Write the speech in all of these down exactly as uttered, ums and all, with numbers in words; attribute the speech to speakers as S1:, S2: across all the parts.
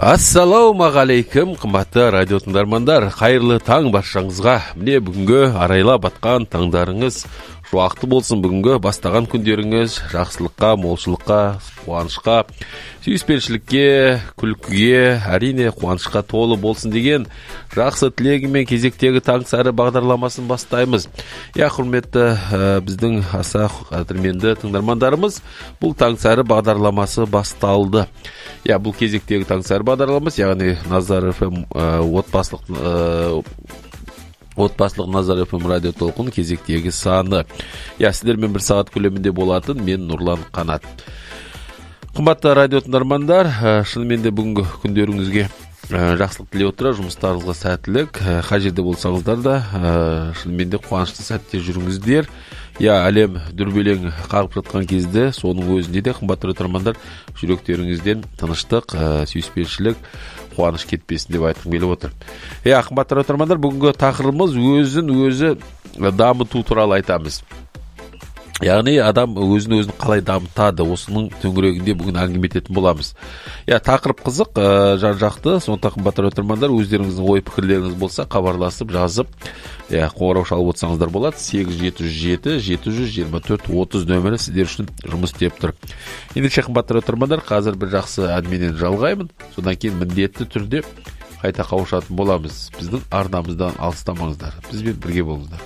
S1: Ассалаумағалейкум, қымбатты радио тыңдармандар, қайырлы таң баршаңызға. Міне бүгінгі арайла батқан таңдарыңыз жуақты болсын, бүгінгі бастаған күндеріңіз жақсылыққа, молшылыққа, қуанышқа, сүйіспеншілікке, күлкіге, әрине қуанышқа толы болсын деген жақсы тілегімен кезектегі таң сәрі бағдарламасын бастаймыз. Я, құрметті біздің аса қадірменді тыңдармандарымыз, бұл таң сәрі бағдарламасы басталды. Я, бұл кезектегі таң сәрі бағдарламасы, яғни Назар эф эм отбасылық Отбасылық Назар эф эм радио толқын кезектегі саны. Я, сіздермен бір сағат көлемінде болатын, мен Нұрлан Қанат. Қымбатты радио тыңдармандар, шынымен де бүгінгі күндеріңізге жақсылық тілей отыра, жұмыстарыңызға сәттілік, қай жерде болсаңыздар да шынымен де қуанышты сәтте жүріңіздер. Я, әлем дүрбелең қағып жатқан кезде, соның өзінде де қымбатты радио тыңдармандар, жүректеріңізден тыныштық, сүйіспеншілік, қуаныш кетпесін деп айтқым келіп отыр. Я, қымбатты радио тыңдармандар, бүгінгі тақырыбымыз өзін өзі дамыту туралы айтамыз. Яғни адам өзін өзін қалай дамытады, осының төңірегінде бүгін әңгіме ететін боламыз. Я, тақырып қызық, жан-жақты, сондықтан қымбатты радио тыңдармандар, өздеріңіздің ой пікірлеріңіз болса, хабарласып, жазып, я, қоңырау шалып отырсаңыздар болады. сегіз жеті жүз жеті жеті жүз жиырма төрт отыз нөмірі сіздер үшін жұмыс істеп тұр. Ендеше қымбатты радио тыңдармандар, қазір бір жақсы әңгімеден жалғаймын. Содан кейін міндетті түрде қайта қауышатын боламыз. Біздің арнамыздан алыстамаңыздар. Бізбен бірге болыңыздар.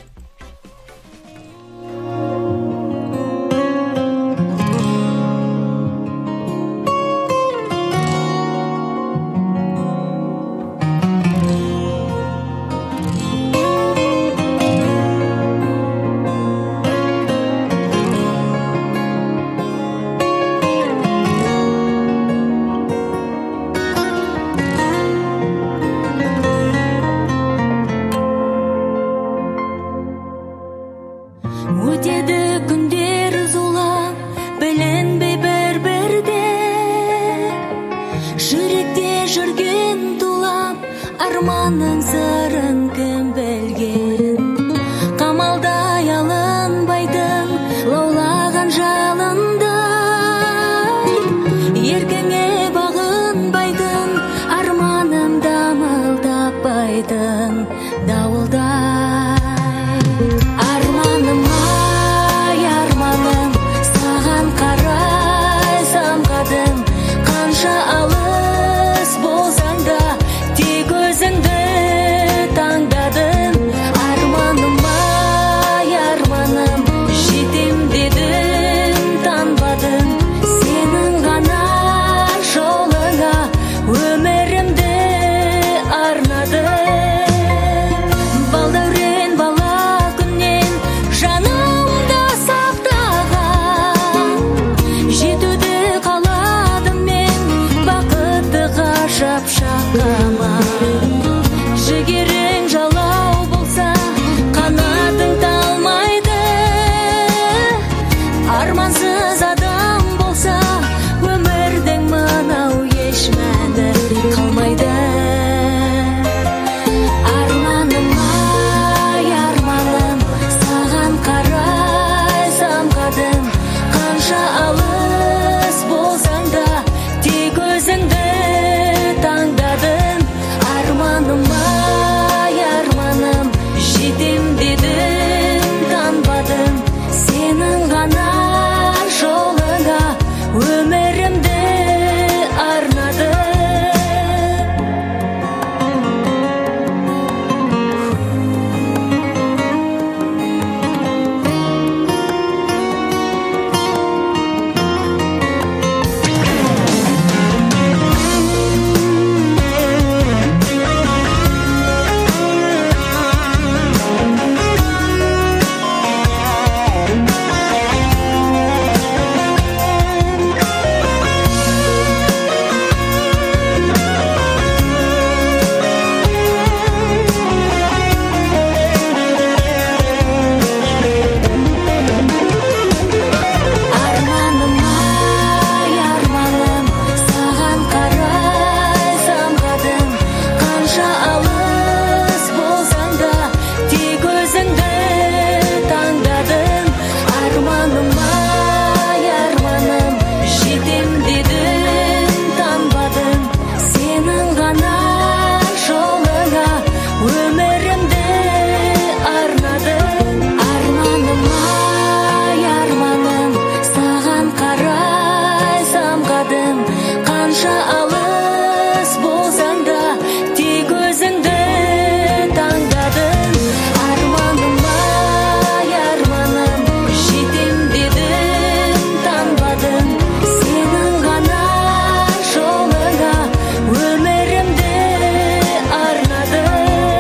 S2: қанша алыс болсаң да тек өзіңді таңдадың. Арманым ай арманым, жетем дедің танбадың. Сенің ғана жолыңа өмірімді арнадым.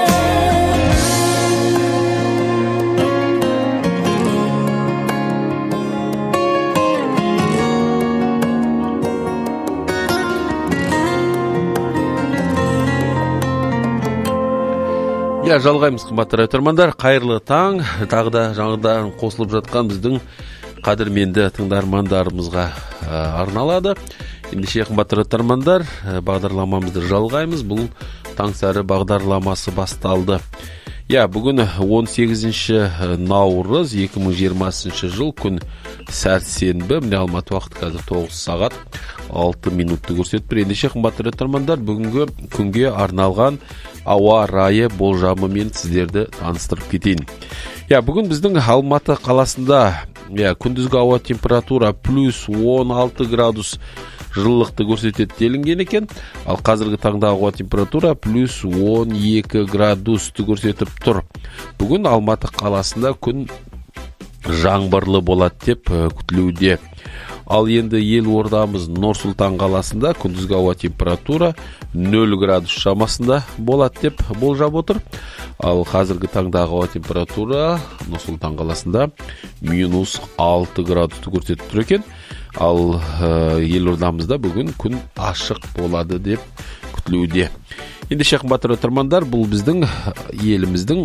S1: Я жалғаймыз, қымбатты радиотыңдармандар. Қайырлы таң. Тағы да жаңадан қосылып жатқан біздің қадірменді тыңдармандарымызға арналады. Ендеше қымбатты радиотыңдармандар, бағдарламамызды жалғаймыз. Бұл таңсәрі бағдарламасы басталды. Я, бүгін он сегізінші наурыз екі мың жиырмасыншы жыл, күн сәрсенбі. Міне Алматы уақыты қазір тоғыз сағат алты минутты көрсетіп тұр. Ендеше қымбатты радиотыңдармандар, бүгінгі күнге арналған ауа райы болжамымен сіздерді таныстырып кетейін. Я, бүгін біздің Алматы қаласында я, күндізгі ауа температура плюс он алты градус жылылықты көрсетеді делінген екен. Ал қазіргі таңда ауа температура плюс он екі градусты көрсетіп тұр. Бүгін Алматы қаласында күн жаңбырлы болады деп күтілуде. Ал енді ел ордамыз Нұр-Сұлтан қаласында күндізгі ауа температура нөл градус шамасында болады деп болжап отыр. Ал қазіргі таңдағы ауа температура Нұр-Сұлтан қаласында минус алты градусты көрсетіп тұр екен. Ал ел ордамызда бүгін күн ашық болады деп күтілуде. Енді қымбатты радиотыңдармандар, бұл біздің еліміздің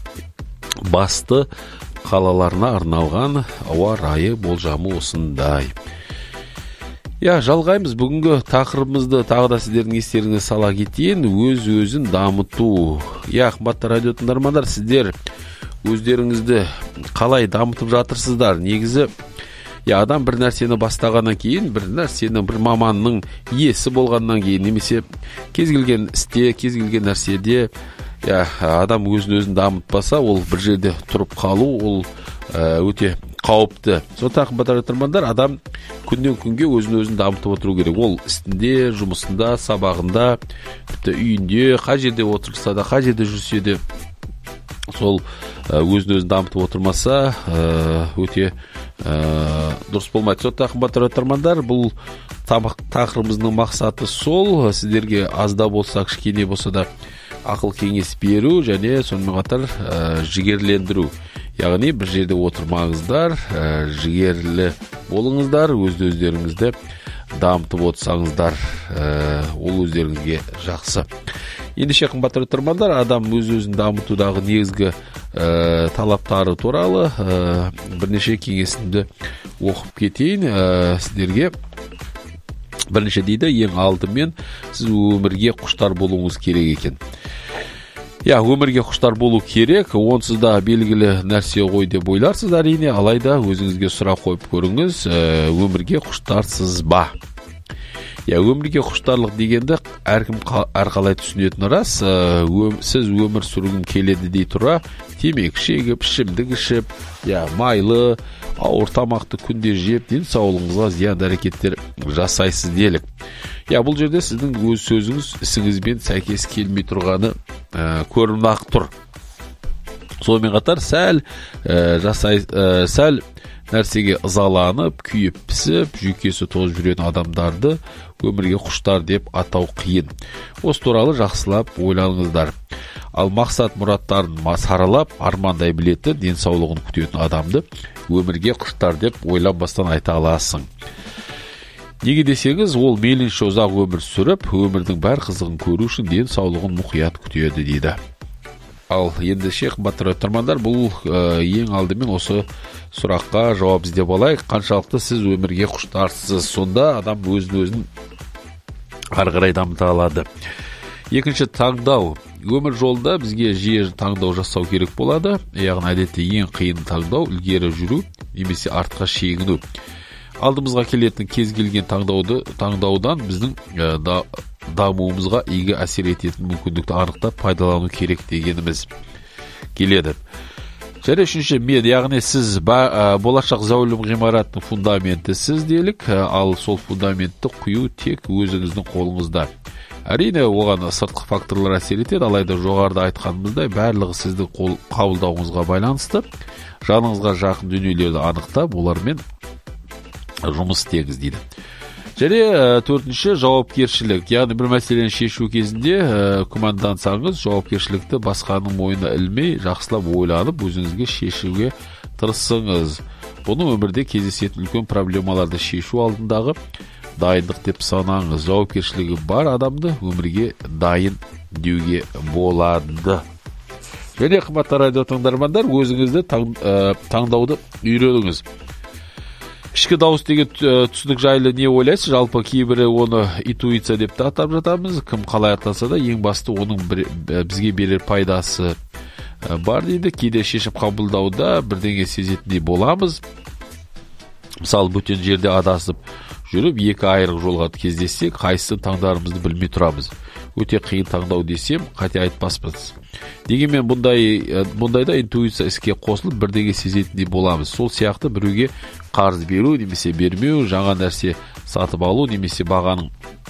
S1: басты қалаларына арналған ауа райы болжамы осындай. Я, жалғаймыз. Бүгінгі тақырыбымызды тағы да сіздердің естеріңізге сала кетейін. Өз-өзін дамыту. Я, қымбатты радиотыңдармандар, сіздер өздеріңізді қалай дамытып жатырсыздар? Негізі, я, адам бір нәрсені бастағаннан кейін, бір нәрсені бір маманның иесі болғаннан кейін, немесе кез келген істе, кез келген нәрседе, я, адам өзін-өзін дамытпаса, ол бір жерде тұрып қалу, ол ә, өте қауіпті. Сондықтан қымбатты радиотыңдармандар, адам күннен күнге өзін-өзін дамытып отыру керек. Ол істінде, жұмысында, сабағында, тіпті үйінде, қай жерде отырса да, қай жерде жүрсе де, сол өзін-өзін дамытып отырмаса, өте дұрыс болмайды. Сондықтан қымбатты радиотыңдармандар, бұл тақырыбымыздың мақсаты сол, сіздерге азда болса, кішкене болса да ақыл кеңес беру және сонымен қатар жігерлендіру. Яғни бір жерде отырмаңыздар, жігерлі болыңыздар, өз-өздеріңізді дамытып отырсаңыздар, ол өздеріңізге жақсы. Ендеше қымбатты радиотыңдармандар, адам өз-өзін дамытудағы негізгі талаптары туралы бірнеше кеңесімді оқып кетейін сіздерге. Бірінші дейді, ең алдымен сіз өмірге құштар болуыңыз керек екен. Я, өмірге құштар болу керек, онсыз да белгілі нәрсе ғой деп ойларсыз әрине, алайда өзіңізге сұрақ қойып көріңіз, өмірге құштарсыз ба? Я, өмірге құштарлық дегенді әркім әрқалай түсінетін рас. Сіз өмір сүргім келеді дей тұра, темекі шегіп, ішімдік ішіп, я, майлы, ауыр тамақты күнде жеп, денсаулығыңызға зиян әрекеттер жасайсыз делік. Я, бұл жерде сіздің өз сөзіңіз ісіңізбен сәйкес келмей тұрғаны ә, көрініп тұр. Сонымен қатар сәл ә, жасай ә, сәл нәрсеге ызаланып, күйіп пісіп, жүйкесі тозып жүрген адамдарды өмірге құштар деп атау қиын. Осы туралы жақсылап ойланыңыздар. Ал мақсат мұраттарын саралап, армандай білетін, денсаулығын күтетін адамды өмірге құштар деп ойланбастан айта аласың. Неге десеңіз, ол мейлінше ұзақ өмір сүріп, өмірдің бәр қызығын көру үшін денсаулығын мұқият күтеді дейді. Ал енді қымбатты радиотыңдармандар, бұл ә, ең алдымен осы сұраққа жауап іздеп алайық. Қаншалықты сіз өмірге құштарсыз? Сонда адам өзін-өзін ары қарай дамыта алады. Екінші, таңдау. Өмір жолында бізге жиі таңдау жасау керек болады. Яғни әдетте ең қиын таңдау ілгері жүру немесе артқа шегіну. Алдымызға келетін кез келген таңдауды таңдаудан біздің ә, да, дамуымызға игі әсер ететін мүмкіндікті анықтап пайдалану керек дегеніміз келеді. Және үшінші мен, яғни сіз болашақ зәулім ғимараттың фундаменті сіз делік, ал сол фундаментті құю тек өзіңіздің қолыңызда. Әрине, оған сыртқы факторлар әсер етеді, алайда жоғарыда айтқанымыздай барлығы сіздің қол қабылдауыңызға байланысты. Жаныңызға жақын дүниелерді анықтап, олармен жұмыс істеңіз дейді. Және төртінші жауапкершілік, яғни бір мәселені шешу кезінде күмәндансаңыз, жауапкершілікті басқаның мойнына ілмей, жақсылап ойланып, өзіңізге шешуге тырысыңыз. Бұны өмірде кездесетін үлкен проблемаларды шешу алдындағы дайындық деп санаңыз. Жауапкершілігі бар адамды өмірге дайын деуге болады. Және қымбатты радио тыңдармандар, өзіңізді таң, ә, таңдауды үйреніңіз. Ішкі дауыс деген түсінік жайлы не ойлайсыз? Жалпы кейбірі оны интуиция деп те атап жатамыз. Кім қалай атаса да, ең басты оның бір, бізге берер пайдасы бар дейді. Кейде шешіп қабылдауда бірдеңе сезетіндей боламыз. Мысалы, бөтен жерде адасып жүріп, екі айрық жолға кездессек, қайсысын таңдарымызды білмей тұрамыз. Өте қиын таңдау десем, қате айтпаспыз. Дегенмен бұндай, бұндайда интуиция іске қосылып, бірдеңе сезетіндей боламыз. Сол сияқты біреуге қарыз беру, немесе бермеу, жаңа нәрсе сатып алу, немесе бағаның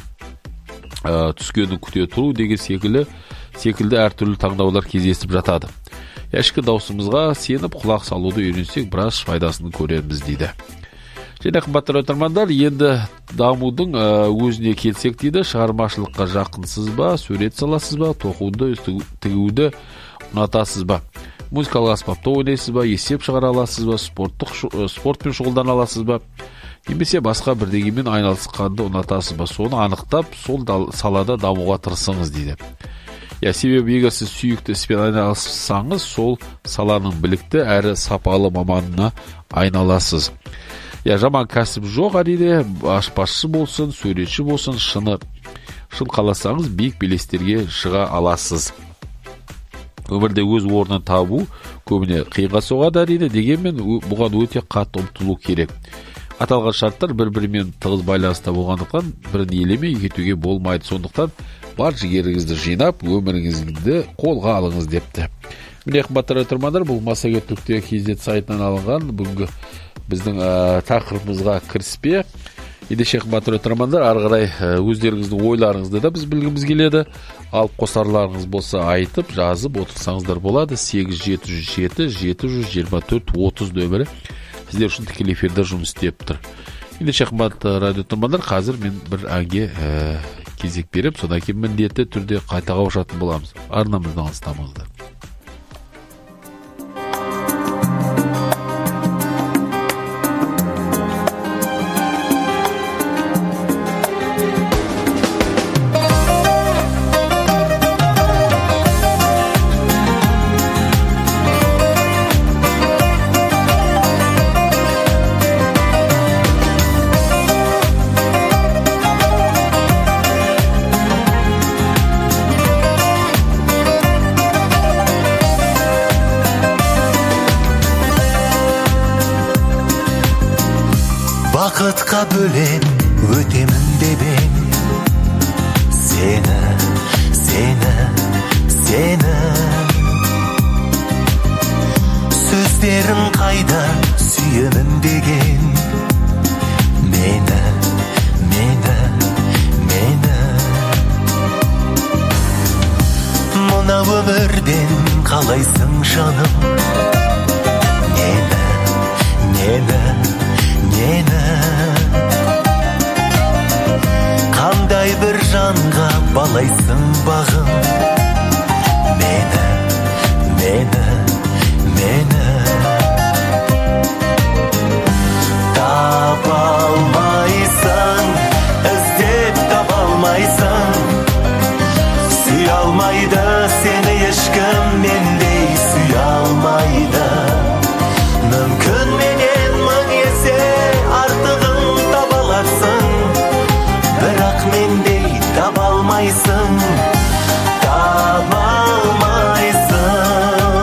S1: ә, түскенін күте тұру деген секілді, секілді әртүрлі таңдаулар кездесіп жатады. Ішкі даусымызға сеніп құлақ салуды үйренсек, біраз пайдасын көреміз дейді. Және қымбатты тыңдармандар, енді дамудың өзіне келсек дейді, шығармашылыққа жақынсыз ба, сурет саласыз ба, тоқуды, тігуді ұнатасыз ба, музыкалық аспапта ойнайсыз ба, есеп шығара аласыз ба, спорттық спортпен шұғылдана аласыз ба, немесе басқа бірдеңемен айналысқанды ұнатасыз ба, соны анықтап, сол салада дамуға тырысыңыз дейді. Я, себебі егер сіз сүйікті іспен айналыссаңыз, сол саланың білікті әрі сапалы маманына айналасыз. Я, жаман кәсіп жоқ, әрине, аспазшы болсын, суретші болсын, шыны шын қаласаңыз, биік белестерге шыға аласыз. Өмірде өз орнын табу көбіне қиынға соғады, әрине, дегенмен бұған өте қатты ұмтылу керек. Аталған шарттар бір-бірімен тығыз байланыста болғандықтан, бірін елемей кетуге болмайды. Сондықтан бар жігеріңізді жинап, өміріңізді қолға алыңыз депті. Міне қымбатты тыңдармандар, бұл Массагет нүкте кз сайтынан алынған бүгінгі біздің ә, тақырыбымызға кіріспе. Ендеше қымбатты тыңдармандар, ары қарай өздеріңіздің ойларыңызды да біз білгіміз келеді. Ал қосарларыңыз болса айтып, жазып отырсаңыздар болады. сегіз жеті жүз жеті жеті жүз жиырма төрт отыз нөмірі сіздер үшін тікелей эфирде жұмыс істеп тұр. Ендеше қымбатты радио тыңдармандар, қазір мен бір әнге ә, кезек беріп, содан кейін міндетті түрде қайта қауышатын боламыз. Арнамыздан алыстамаңыздар.
S3: Бақытқа бөлем өтемін деп ең сені, сені, сені. Сөздерің қайда сүйемін деген мені, мені, мені. Мына өмірден қалайсың жаным, нені, нені, нені. Қандай бір жанға балайсың бағым, мені, мені, мені. Таба алмайсың, іздеп таба алмайсың, сүйе алмайды сені ешкім мендей сүйе алмайды. Мүмкін менен мың есе артығын таба аларсың, бірақ мендей таба алмайсың, таба алмайсың,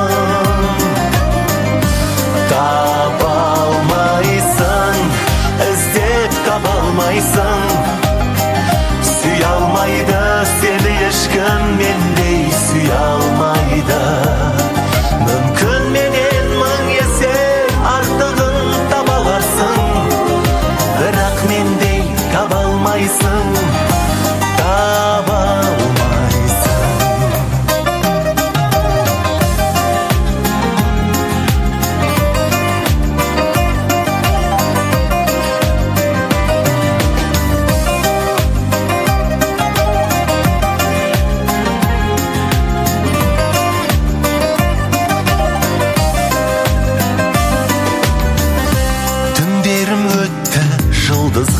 S3: таба алмайсың, іздеп таба алмайсың, сүйе алмайды сені ешкім мендей сүйе алмайды. Мүмкін менен мың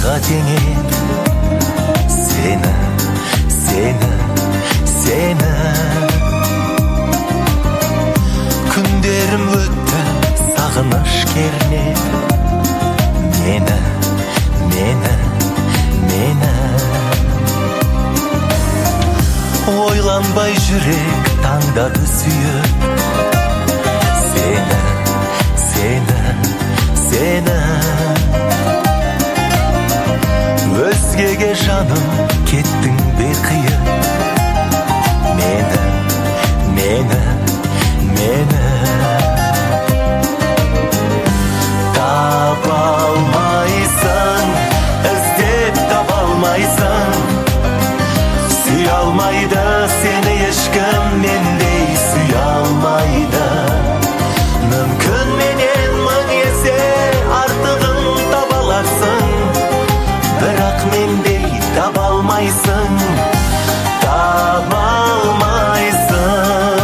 S3: таңға теңеп сені, сені, сені. Күндерім өтті сағыныш кернеп мені, мені, мені. Ойланбай жүрек таңдады сүйіп сені, сені, сені. Өзгеге жаным кеттің бе қиып мені, мені, мені. Таба алмайсың, іздеп таба алмайсың, сүйе алмайды сені ешкім мендей сүйе алмайды. Мүмкін менен мың есе артығын таба аларсың, бірақ мендей таба алмайсың, таба алмайсың,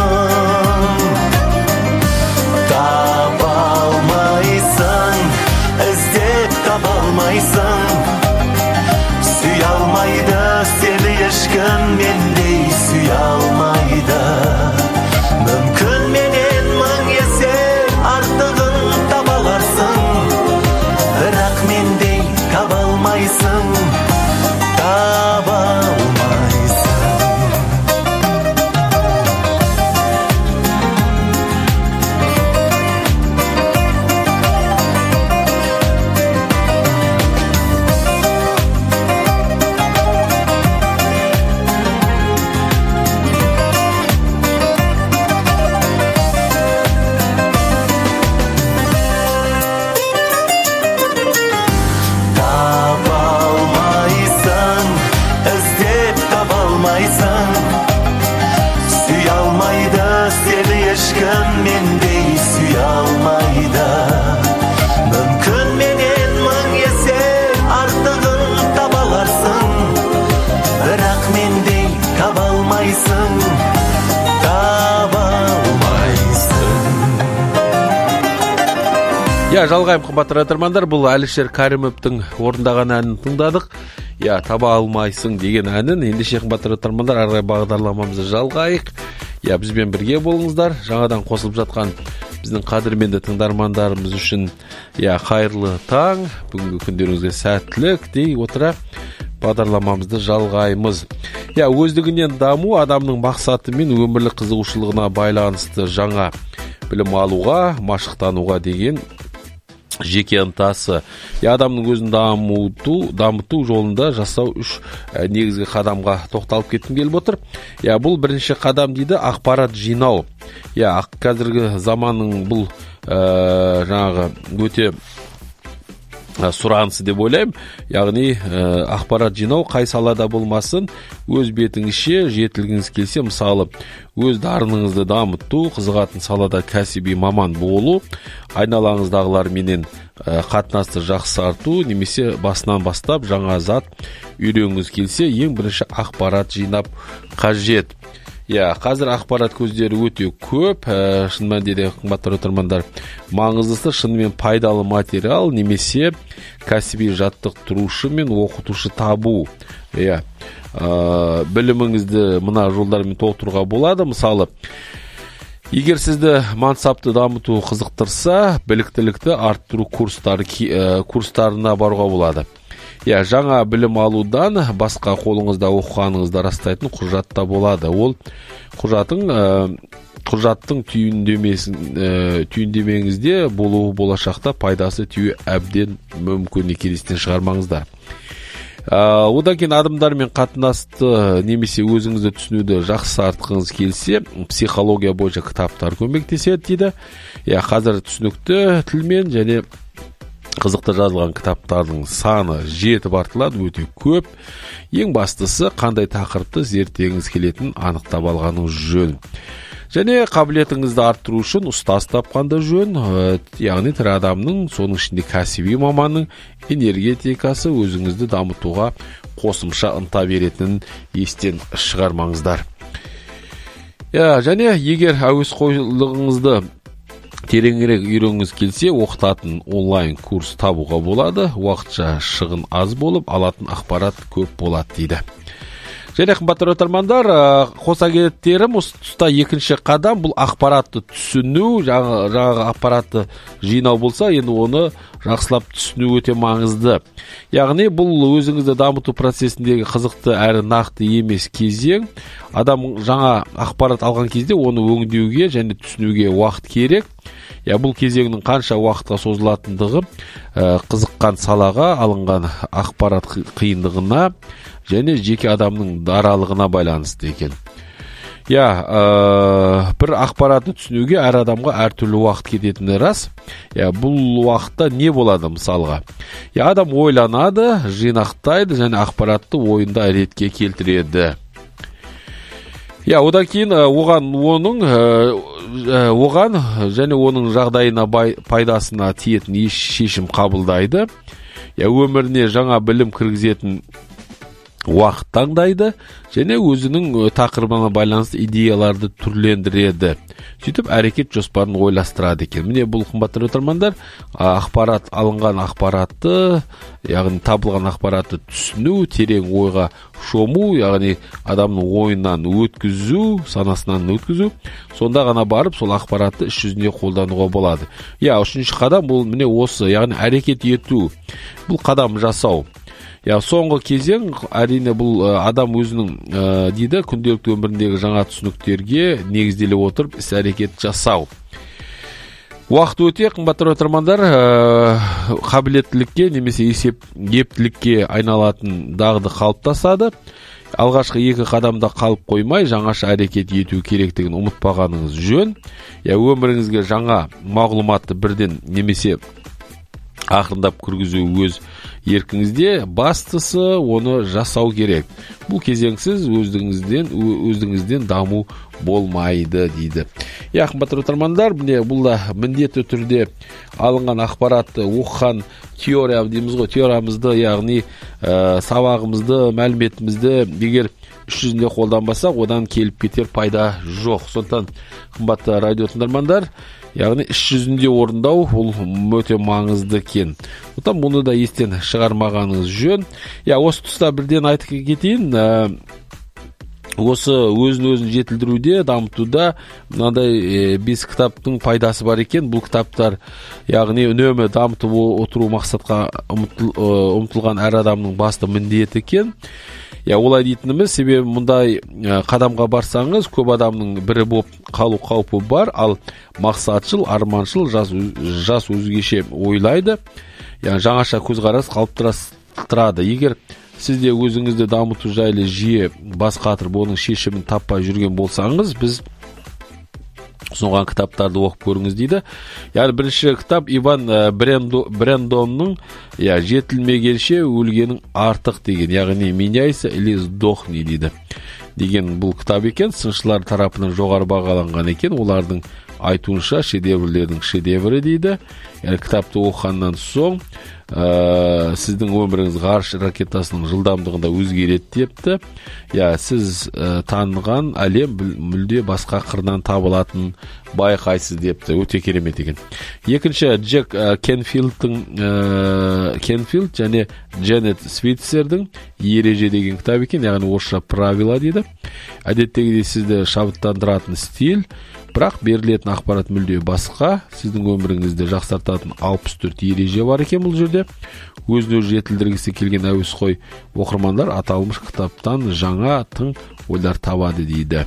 S3: таба алмайсың, іздеп таба алмайсың, сүйе алмайды сені ешкім мендей сүйе алмайды. Мүмкін менен мың есе артығын таба аларсың, бірақ мендей таба алмайсың, таба алмайсың. Сүйе алмайды сені ешкім мендей сүйе алмайды. Мүмкін менен мың есе артығын таба аларсың, бірақ мендей таба алмайсың, таба алмайсың.
S1: Я, жалғайым қымбатты радиотыңдармандар, бұл Әлішер Кәрімовтың орындаған әнін тыңдадық. Я, таба алмайсың деген әнін. Ендеше қымбатты радиотыңдармандар, ары қарай бағдарламамызды жалғайық. Я, бізбен бірге болыңыздар. Жаңадан қосылып жатқан біздің қадірменді тыңдармандарымыз үшін я, қайырлы таң, бүгінгі күндеріңізге сәттілік дей отыра бағдарламамызды жалғаймыз. Я, өздігінен даму адамның мақсаты мен өмірлік қызығушылығына байланысты жаңа білім алуға, машықтануға деген жеке ынтасы. Я, адамның өзін дамыту, дамыту жолында жасау үш ә, негізгі қадамға тоқталып кеткім келіп отыр. Я, бұл бірінші қадам дейді ақпарат жинау. Я, қазіргі заманның бұл ә, жаңағы өте сұранысы деп ойлаймын. Яғни ә, ақпарат жинау қай салада болмасын, өз бетіңізше жетілгіңіз келсе, мысалы өз дарыныңызды дамыту, қызығатын салада кәсіби маман болу, айналаңыздағыларменен ә, қатынасты жақсарту, немесе басынан бастап жаңа зат үйренгіңіз келсе, ең бірінші ақпарат жинап қажет. Я, қазір ақпарат көздері өте көп, ә, шын мәнінде қымбатты радиотыңдармандар, маңыздысы шынымен пайдалы материал немесе кәсіби жаттықтырушы мен оқытушы табу. Я, ә, біліміңізді мына жолдармен толықтыруға болады. Мысалы, егер сізді мансапты дамыту қызықтырса, біліктілікті арттыру курстары, ә, курстарына баруға болады. Я, жаңа білім алудан басқа қолыңызда оқығаныңызды растайтын құжат та болады. Ол құжатың ә, құжаттың түйіндемесін ә, түйіндемеңізде болуы болашақта пайдасы тиюі әбден мүмкін екенін шығармаңыздар. Ә, одан кейін адамдармен қатынасты немесе өзіңізді түсінуді жақсартқыңыз келсе, психология бойынша кітаптар көмектеседі дейді. Я, қазір түсінікті тілмен және қызықты жазылған кітаптардың саны жетіп артылады, өте көп. Ең бастысы қандай тақырыпты зерттегіңіз келетінін анықтап алғаныңыз жөн. Және қабілетіңізді арттыру үшін ұстаз тапқанда жөн, яғни тірі адамның, соның ішінде кәсіби маманның энергетикасы өзіңізді дамытуға қосымша ынта беретінін естен шығармаңыздар. Я, және егер әуесқойлығыңызды тереңірек үйренгіңіз келсе, оқытатын онлайн курс табуға болады. Уақытша шығын аз болып, алатын ақпарат көп болады дейді. Және қымбатты тыңдармандар, қоса кетерім осы тұста екінші қадам бұл ақпаратты түсіну, жаңағы ақпаратты жинау болса, енді оны жақсылап түсіну өте маңызды. Яғни бұл өзіңізді дамыту процесіндегі қызықты әрі нақты емес кезең. Адам жаңа ақпарат алған кезде оны өңдеуге және түсінуге уақыт керек. Я бұл кезеңнің қанша уақытқа созылатындығы қызыққан салаға алынған ақпарат қиындығына және жеке адамның даралығына байланысты екен. Я, ә, бір ақпаратты түсінуге әр адамға әртүрлі уақыт кететіні рас. Я, бұл уақытта не болады мысалға? Я, адам ойланады, жинақтайды және ақпаратты ойында ретке келтіреді. Я, одан кейін оған оның оған және оның жағдайына пайдасына тиетін еш шешім қабылдайды. Я, өміріне жаңа білім кіргізетін уақыт таңдайды және өзінің тақырыбына байланысты идеяларды түрлендіреді. Сөйтіп әрекет жоспарын ойластырады екен. Міне бұл қымбатты тыңдармандар, ақпарат алынған ақпаратты, яғни табылған ақпаратты түсіну, терең ойға шому, яғни адамның ойынан өткізу, санасынан өткізу, сонда ғана барып сол ақпаратты іс жүзінде қолдануға болады. Я, үшінші қадам бұл міне осы, яғни әрекет ету. Бұл қадам жасау. Я, соңғы кезең әрине бұл адам өзінің ә, дейді күнделікті өміріндегі жаңа түсініктерге негізделе отырып іс әрекет жасау. Уақыт өте қымбатты тыңдармандар, ә, қабілеттілікке немесе есеп ептілікке айналатын дағды қалыптасады. Алғашқы екі қадамда қалып қоймай, жаңаша әрекет ету керектігін ұмытпағаныңыз жөн. Я, өміріңізге жаңа мағлұматты бірден немесе ақырындап кіргізу өз еркіңізде, бастысы оны жасау керек. Бұл кезеңсіз өздігіңізден өздігіңізден даму болмайды дейді. Я, қымбатты тыңдармандар, міне бұл да міндетті түрде алынған ақпаратты оқыған теория дейміз ғой, теориямызды, яғни ә, сабағымызды, мәліметімізді егер іс жүзінде қолданбасақ, одан келіп кетер пайда жоқ. Сондықтан қымбатты радио тыңдармандар, яғни іс жүзінде орындау ол өте маңызды екен. Сондықтан мұны да естен шығармағаныңыз жөн. Я, осы тұста бірден айтып кетейін, ә, осы өзін-өзін жетілдіруде, дамытуда мынандай бес кітаптың пайдасы бар екен. Бұл кітаптар, яғни үнемі дамытып отыру мақсатқа ұмтылған әр адамның басты міндеті екен. Я, олай дейтініміз, себебі мұндай қадамға барсаңыз, көп адамның бірі болып қалу қаупі бар, ал мақсатшыл, арманшыл жас, жас өзгеше ойлайды. Я, жаңаша көзқарас қалыптастырады. Егер сізде өзіңізді дамыту жайлы жиі бас қатырып оның шешімін таппай жүрген болсаңыз, біз ұсынған кітаптарды оқып көріңіз дейді. Яғни бірінші кітап Иван Брендо, Брендонның я, жетілмегенше өлгенің артық деген, яғни меняйся или сдохни дейді. Деген бұл кітап екен, сыншылар тарапынан жоғары бағаланған екен. Олардың айтуынша шедеврлердің шедеврі дейді. Яғни кітапты оқығаннан соң ә, сіздің өміріңіз ғарыш ракетасының жылдамдығында өзгереді депті. Я, сіз ә, таныған әлем мүлде басқа қырынан табылатын байқайсыз депті. Өте керемет екен. Екінші Джек ә, Кенфилдтың ә, Кенфилд және Дженет Свитцердің ереже деген кітап екен. Яғни орысша правила дейді. Әдеттегідей сізді шабыттандыратын стиль, бірақ берілетін ақпарат мүлде басқа. Сіздің өміріңізді жақсартатын алпыс төрт ереже бар екен бұл жерде. Өзін-өзі жетілдіргісі келген әуесқой оқырмандар аталмыш кітаптан жаңа тың ойлар табады дейді.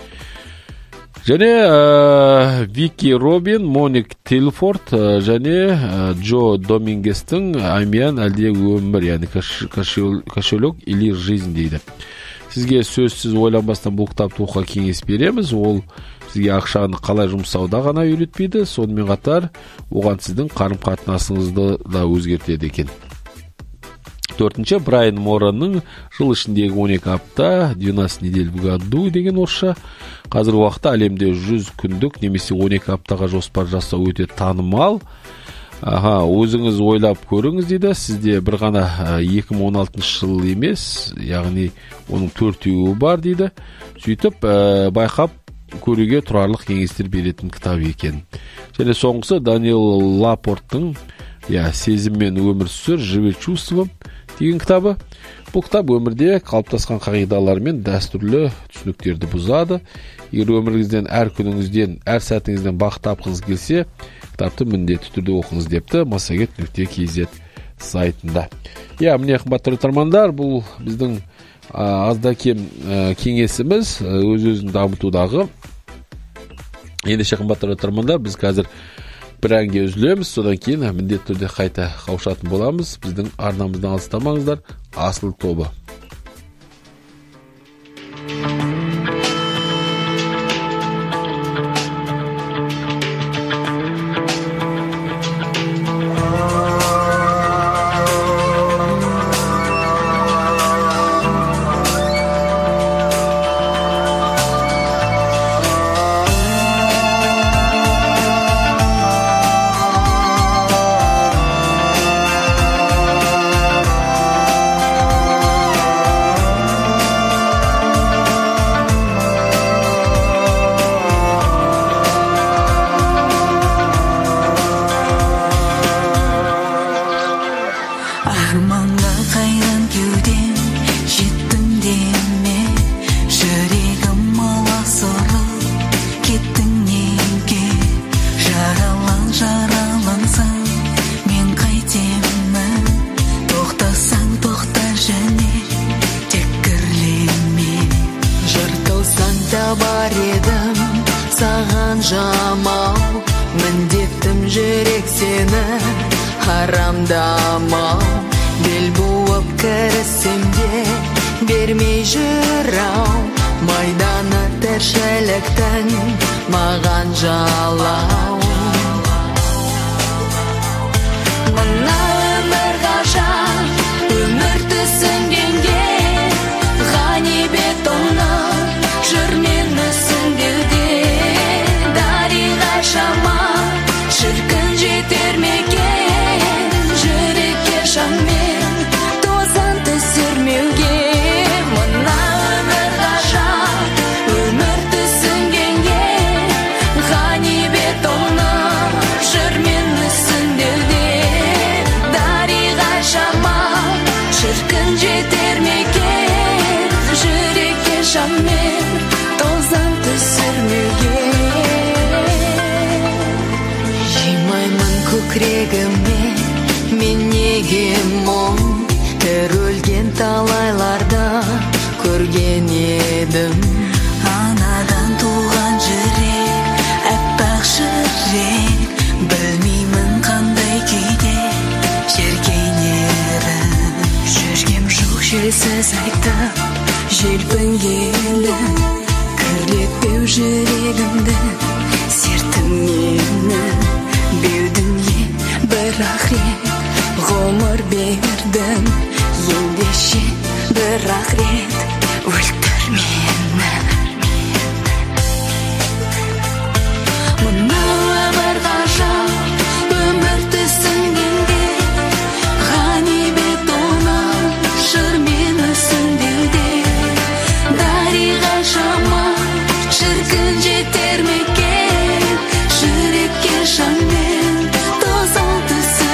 S1: Және ә, Вики Робин, Моник Тилфорд ә, және ә, Джо Домингестің «Амьян әлде өмір», яғни кошелек или жизнь дейді. Сізге сөзсіз ойланбастан бұл кітапты оқуға кеңес береміз. Ол сізге ақшаны қалай жұмсауда ғана үйретпейді, сонымен қатар оған сіздің қарым-қатынасыңызды да өзгертеді екен. Төртінші Брайан Мораның жыл ішіндегі он екі апта, двенадцать недель в году деген орысша. Қазіргі уақытта әлемде жүз күндік немесе он екі аптаға жоспар жасау өте танымал. Аха, өзіңіз ойлап көріңіз дейді. Сізде бір ғана екі мың он алтыншы жыл емес, яғни оның төртеуі бар дейді. Сөйтіп ә, байқап көрүүгө турарлык кеңештер беретін кітап екен. Және соңғысы Даниэл Лапорттың я сезім мен өмір сүр, живи чувством деген кітабы. Бұл кітап өмірде қалыптасқан қағидалар мен дәстүрлі түсініктерді бұзады. Егер өміріңізден, әр күніңізден, әр сәтіңізден бақыт тапқыңыз келсе, кітапты міндетті түрде оқыңыз депті массагет нүкте кз сайтында. Я, міне қымбатты тыңдармандар, бұл біздің азда кем кеңесіміз өз-өзін дамытудағы. Ендеше қымбатты тыңдармандар, біз қазір бір әнге үзілеміз, содан кейін міндетті түрде қайта қауышатын боламыз. Біздің арнамыздан алыстамаңыздар. Асыл тобы.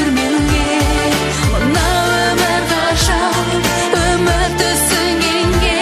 S2: Өмір түсінгенге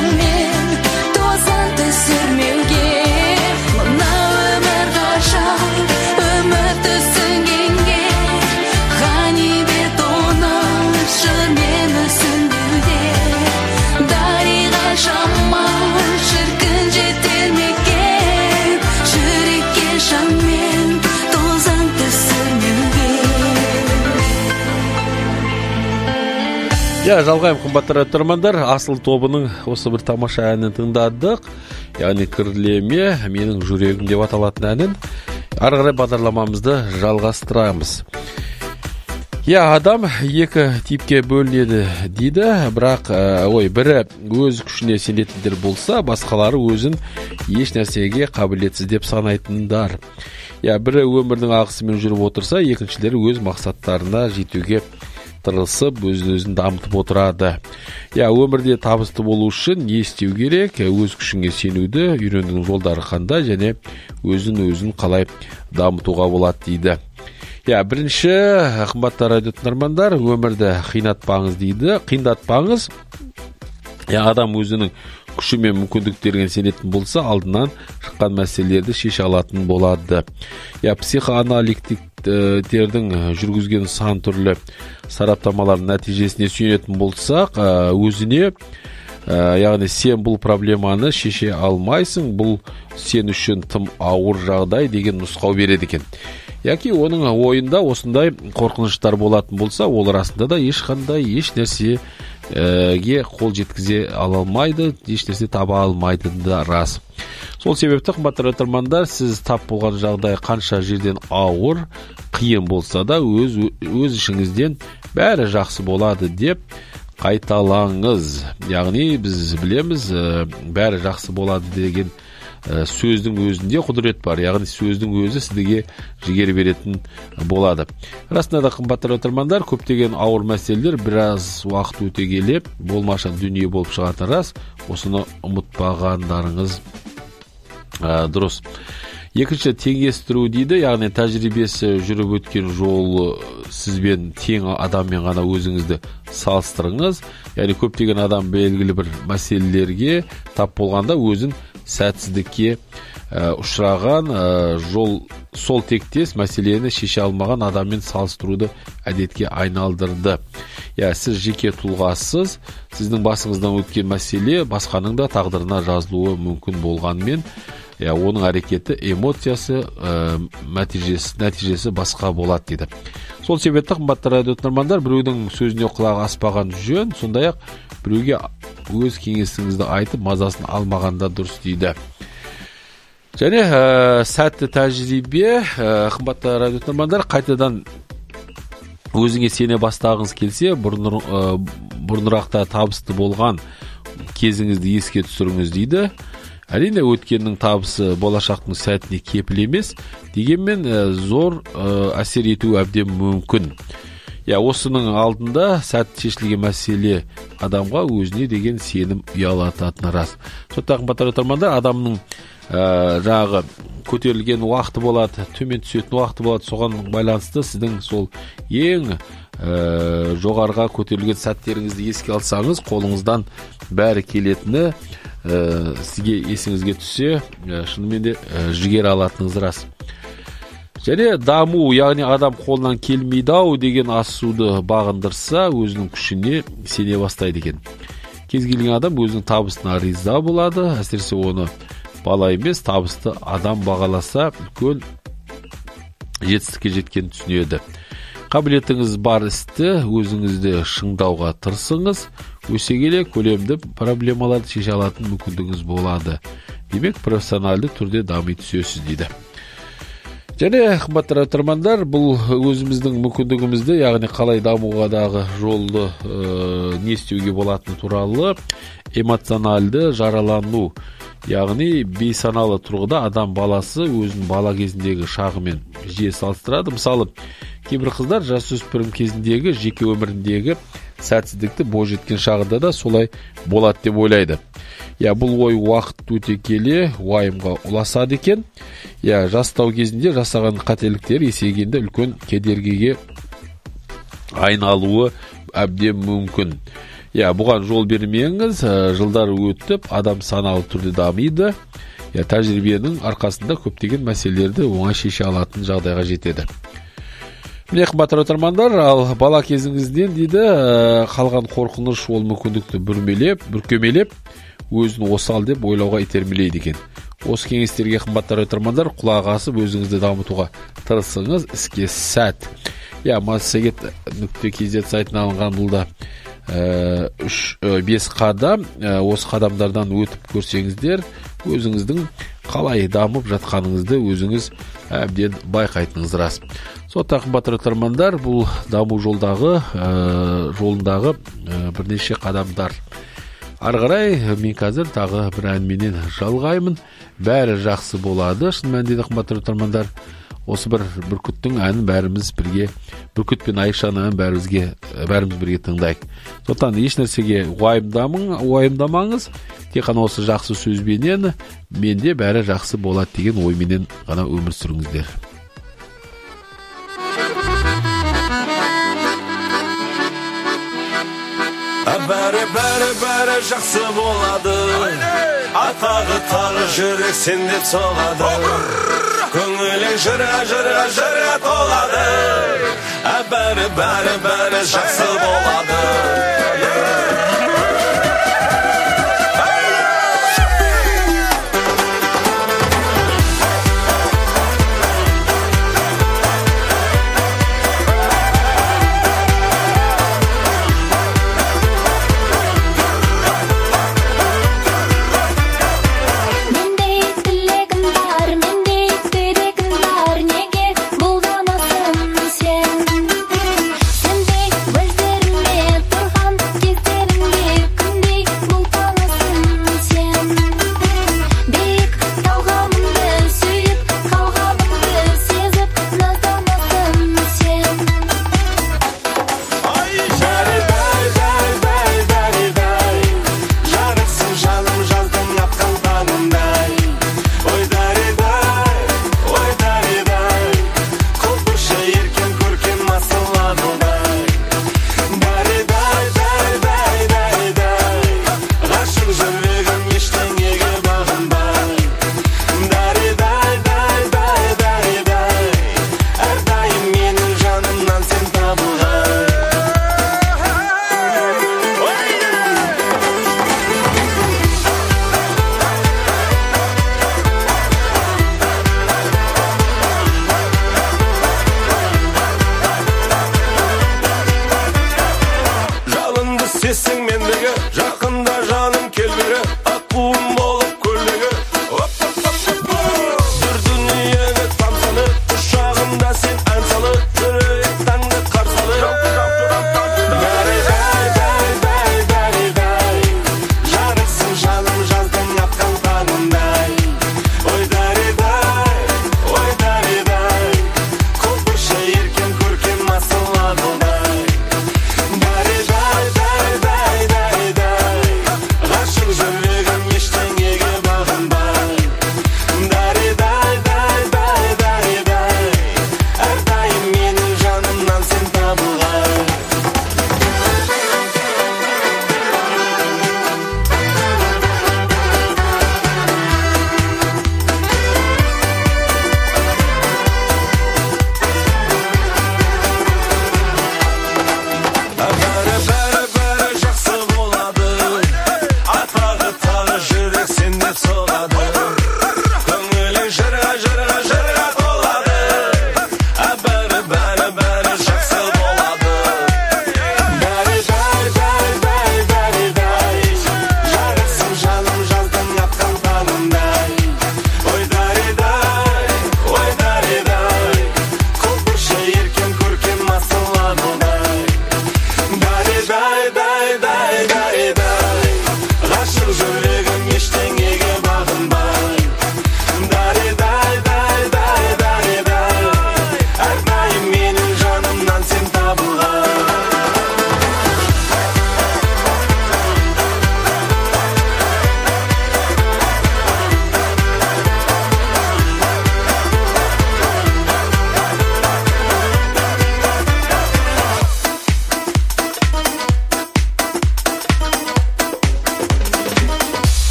S2: шаммен тозаңды сүрмеуге мына өмір ғажап үмітті сүнгенге ғанибет оның шырмені сүндіруде дариға жаман шіркін жетер ме екен жүрекке шаммен тозаңды сүрмеуге.
S1: Я жалғайым қымбатты радиотыңдармандар, Асыл тобының осы бір тамаша әнін тыңдадық. Яғни Кірлеме менің жүрегім деп аталатын әнін. Ары қарай бағдарламамызды жалғастырамыз. Я адам екі типке бөлінеді дейді, бірақ ой, бірі өз күшіне сенетіндер болса, басқалары өзін еш нәрсеге қабілетсіз деп санайтындар. Я бірі өмірдің ағысымен жүріп отырса, екіншілері өз мақсаттарына жетуге тырысып, өзін-өзін дамытып отырады. Я өмірде табысты болу үшін не істеу керек? Өз күшіңе сенуді, үйренудің жолдары қандай және өзін-өзін қалай дамытуға болады дейді. Я бірінші, қымбатты радиотыңдармандар, өмірді қиынатпаңыз дейді. Қиындатпаңыз. Я адам өзінің күші мен мүмкіндіктеріне сенетін болса, алдынан шыққан мәселелерді шеше алатын болады. Я психоаналитиктердің жүргізген сан түрлі сараптамалардың нәтижесіне сүйенетін болсақ, өзіне, яғни сен бұл проблеманы шеше алмайсың, бұл сен үшін тым ауыр жағдай деген нұсқау береді екен. Яки оның ойында осындай қорқыныштар болатын болса, ол расында да ешқандай еш нәрсеге қол жеткізе ала алмайды, еш нәрсе таба алмайды да рас. Сол себепті қымбатты радиотыңдармандар, сіз тап болған жағдай қанша жерден ауыр, қиын болса да өз өз ішіңізден бәрі жақсы болады деп қайталаңыз. Яғни біз білеміз, бәрі жақсы болады деген сөздің өзінде құдірет бар. Яғни сөздің өзі сізге жігер беретін болады. Расында да қымбатты радиотыңдармандар, көптеген ауыр мәселелер біраз уақыт өте келе болмашы дүние болып шығатын рас. Осыны ұмытпағандарыңыз ә, дұрыс. Екінші, теңестіру дейді, яғни тәжірибесі жүріп өткен жол сізбен тең адаммен ғана өзіңізді салыстырыңыз. Яғни көптеген адам белгілі бір мәселелерге тап болғанда өзін сәтсіздікке ә, ұшыраған ә, жол сол тектес мәселені шеше алмаған адаммен салыстыруды әдетке айналдырды. Я, сіз жеке тұлғасыз, сіздің басыңыздан өткен мәселе басқаның да тағдырына жазылуы мүмкін болғанмен, я, оның әрекеті, эмоциясы, ә, нәтижесі, нәтижесі басқа болады дейді. Сол себепті қымбатты радиотыңдармандар, біреудің сөзіне құлақ аспаған жөн, сондай-ақ біреуге өз кеңесіңізді айтып мазасын алмағанда дұрыс дейді. Және ә, сәтті тәжірибе, ә, қымбатты радиотыңдармандар, қайтадан өзіңе сене бастағыңыз келсе, бұрын, ә, бұрынырақта табысты болған кезіңізді еске түсіріңіз дейді. Әрине өткеннің табысы болашақтың сәтіне кепіл емес, дегенмен ә, зор ә, әсер ету әбден мүмкін. Я, осының алдында сәт шешілген мәселе адамға өзіне деген сенім ұялататыны рас. Сондықтан қымбатты радиотыңдармандар, адамның ә, жағы көтерілген уақыты болады, төмен түсетін уақыты болады, соған байланысты сіздің сол ең ә, жоғарға көтерілген сәттеріңізді еске алсаңыз, қолыңыздан бәрі келетіні ә, сізге есіңізге түссе, ә, шынымен де ә, жігер алатыныңыз рас. Және даму, яғни адам қолынан келмейді ау деген асуды бағындырса, өзінің күшіне сене бастайды екен. Кез келген адам өзінің табысына риза болады, әсіресе оны бала емес, табысты адам бағаласа, үлкен жетістікке жеткен түсінеді. Қабілетіңіз бар істі өзіңізді шыңдауға тырысыңыз, өсе келе көлемді проблемаларды шеше алатын мүмкіндігіңіз болады. Демек, профессионалды түрде дами түсесіз дейді. Және қымбатты радиотыңдармандар, бұл өзіміздің мүмкіндігімізді, яғни қалай дамуғадағы жолды ә, не істеуге болатыны туралы эмоционалды жаралану, яғни бейсаналы тұрғыда адам баласы өзінің бала кезіндегі шағымен жиі салыстырады. Мысалы, кейбір қыздар жасөспірім кезіндегі жеке өміріндегі сәтсіздікті бойжеткен шағында да солай болады деп ойлайды. Я, бұл ой уақыт өте келе уайымға ұласады екен. Я, жастау кезінде жасаған қателіктер есейгенде үлкен кедергіге айналуы әбден мүмкін. Я бұған жол бермеңіз, жылдар өтіп, адам саналы түрде дамиды. Я тәжірибенің арқасында көптеген мәселелерді оңай шеше алатын жағдайға жетеді. Міне қымбатты тыңдармандар, ал бала кезіңізден дейді, қалған қорқыныш ол мүмкіндікті бүрмелеп, бүркемелеп, өзін осал деп ойлауға итермелейді екен. Осы кеңестерге қымбатты тыңдармандар, құлақ асып өзіңізді дамытуға тырысыңыз, іске сәт. Я массагет нүкте кз сайтынан алынған бұл да үш бес қадам, осы қадамдардан өтіп көрсеңіздер, өзіңіздің қалай дамып жатқаныңызды өзіңіз әбден байқайтыныңыз рас. Сондықтан қымбатты тыңдармандар, бұл даму жолдағы жолындағы бірнеше қадамдар. Ары қарай мен қазір тағы бір әнменен жалғаймын. Бәрі жақсы болады. Шын мәнінде қымбатты тыңдармандар, осы бір бүркіттің әнін бәріміз бірге, бүркіт пен Айшаның әнін бәрімізге бәріміз бірге тыңдайық. Сондықтан еш нәрсеге уайымдамаңыз, тек қана осы жақсы сөзбенен менде бәрі жақсы болады деген ойменен ғана өмір сүріңіздер.
S3: Бәрі бәрі бәрі жақсы болады, атағы тағы жүрек сендеп соғады, көңілің жыра жыра жыра толады. Бәрі бәрі бәрі жақсы болады.
S2: Сендей өздеріме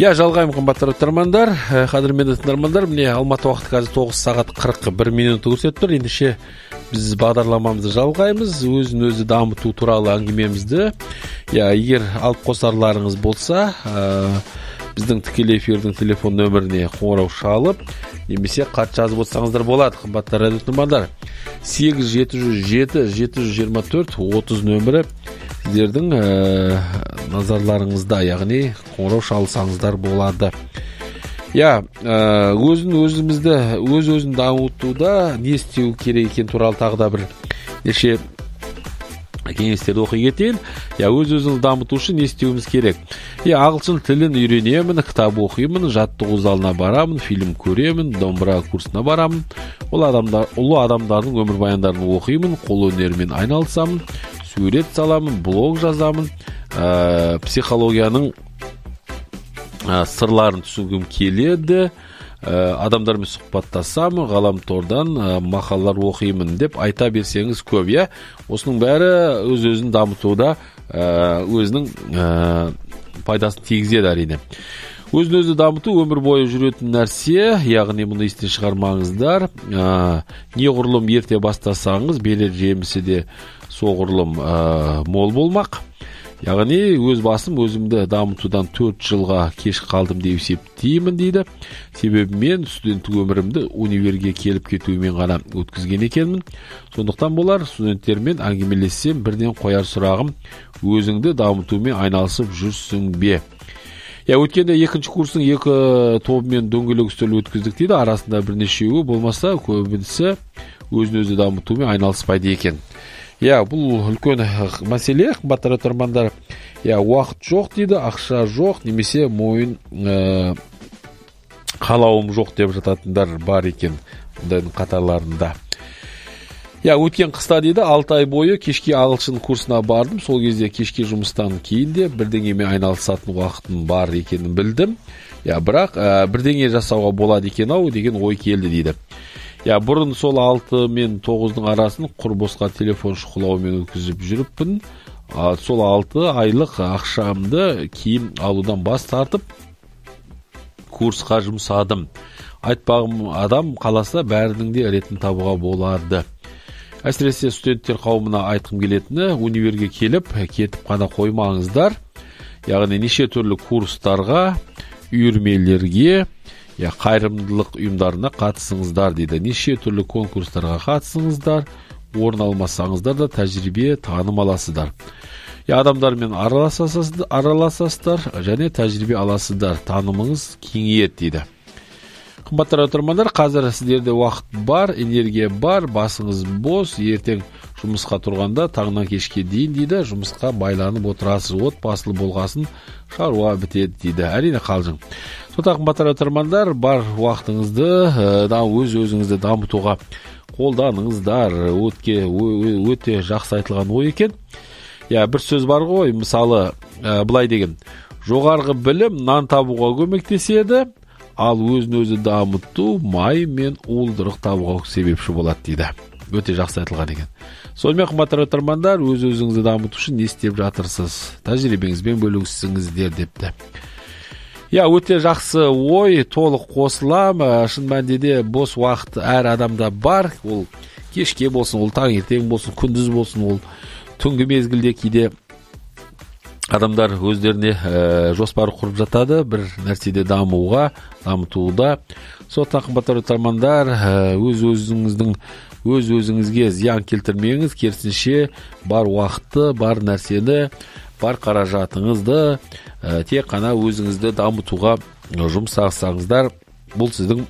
S1: Я жалғайым қымбатты тыңдармандар, қадірменді тыңдармандар, міне Алматы уақыты қазір тоғыз сағат қырық бір минут көрсетіп тұр. Ендеше біз бағдарламамызды жалғаймыз, өзін өзі дамыту туралы әңгімемізді. Я егер алып қосарларыңыз болса, біздің тікелей эфирдің телефон нөміріне қоңырау шалып, немесе хат жазып отырсаңыздар болады, қымбатты радио тыңдармандар. сегіз жеті жүз жеті жеті жүз жиырма төрт отыз нөмірі сіздердің ә, назарларыңызда, яғни қоңырау шалсаңыздар болады. Я, ә, өзін өзімізді, өз өзін дамытуда не істеу керек екен туралы тағы да бір неше кеңестерді оқи кетейін. Я, өз өзін дамыту үшін не істеуіміз керек? Я, ағылшын тілін үйренемін, кітап оқимын, жаттығу залына барамын, фильм көремін, домбыра курсына барамын. Ол адамдар, ұлы адамдардың өмірбаяндарын оқимын, қол өнерімен айналысамын, сурет саламын, блог жазамын, ә, психологияның ә, сырларын түсінгім келеді, ә, адамдармен сұхбаттасамын, ғаламтордан ә, мақалалар оқимын деп айта берсеңіз көп. Я, осының бәрі өз-өзін дамытуда ә, өзінің ә, пайдасын тигізеді әрине. Өзін-өзі дамыту өмір бойы жүретін нәрсе, яғни мұны естен шығармаңыздар. ә, Неғұрлым ерте бастасаңыз, берер жемісі де соғұрлым ә, мол болмақ. Яғни өз басым өзімді дамытудан төрт жылға кеш қалдым деп есептеймін дейді. Себебі мен студенттік өмірімді универге келіп кетуімен ғана өткізген екенмін. Сондықтан болар студенттермен әңгімелессем бірден қояр сұрағым, өзіңді дамытумен айналысып жүрсің бе? Я, өткенде екінші курстың екі тобымен дөңгелек үстел өткіздік дейді. Арасында бірнешеуі болмаса, көбісі өзін өзі дамытумен айналыспайды екен. Я, бұл үлкен мәселе, қымбатты тыңдармандар. Я, уақыт жоқ дейді, ақша жоқ, немесе мойын ә, қалауым жоқ деп жататындар бар екен бұндайдың қатарларында. Я, өткен қыста дейді, алты ай бойы кешке ағылшын курсына бардым. Сол кезде кешке жұмыстан кейін де бірдеңемен айналысатын уақытым бар екенін білдім. Я, бірақ ә, бірдеңе жасауға болады екен ау деген ой келді дейді. Я, бұрын сол алты мен тоғыздың арасын құр босқа телефон шұқылаумен өткізіп жүріппін. А, сол алты айлық ақшамды киім алудан бас тартып курсқа жұмсадым. Айтпағым, адам қаласа бәрінің де ретін табуға болады. Әсіресе студенттер қауымына айтқым келетіні, универге келіп, кетіп қана қоймаңыздар. Яғни неше түрлі курстарға, үйірмелерге, я, қайырымдылық ұйымдарына қатысыңыздар дейді. Неше түрлі конкурстарға қатысыңыздар, орын алмасаңыздар да тәжірибе таным аласыздар. Я, адамдармен араласасыздар, араласасыздар және тәжірибе аласыздар. Танымыңыз кеңейеді дейді. Қымбатты тыңдармандар, қазір сіздерде уақыт бар, энергия бар, басыңыз бос, ертең жұмысқа тұрғанда таңнан кешке дейін дейді, жұмысқа байланып отырасыз, отбасылы болғасын шаруа бітеді дейді. Әрине қалжың. Сондықтан қымбатты тыңдармандар, бар уақытыңызды ә, өз өзіңізді дамытуға қолданыңыздар. Өтке өте жақсы айтылған ой екен. Я, бір сөз бар ғой, мысалы ә, былай деген: жоғарғы білім нан табуға көмектеседі, ал өзін өзі дамыту май мен уылдырық табуға себепші болады дейді. Өте жақсы айтылған екен. Сонымен қымбатты тыңдармандар, өз өзіңізді дамыту үшін не істеп жатырсыз? Тәжірибеңізбен бөлісіңіздер депті. Я, өте жақсы ой, толық қосылам. Шын мәнінде бос уақыт әр адамда бар. Ол кешке болсын, ол таңертең болсын, күндіз болсын, ол түнгі мезгілде кейде адамдар өздеріне ә, жоспар құрып жатады бір нәрседе дамуға, дамытуда. Сондықтан қымбатты тыңдармандар, өз өзіңіздің өз өзіңізге зиян келтірмеңіз, керісінше бар уақытты, бар нәрсені, бар қаражатыңызды ә, тек қана өзіңізді дамытуға жұмсасаңыздар, бұл сіздің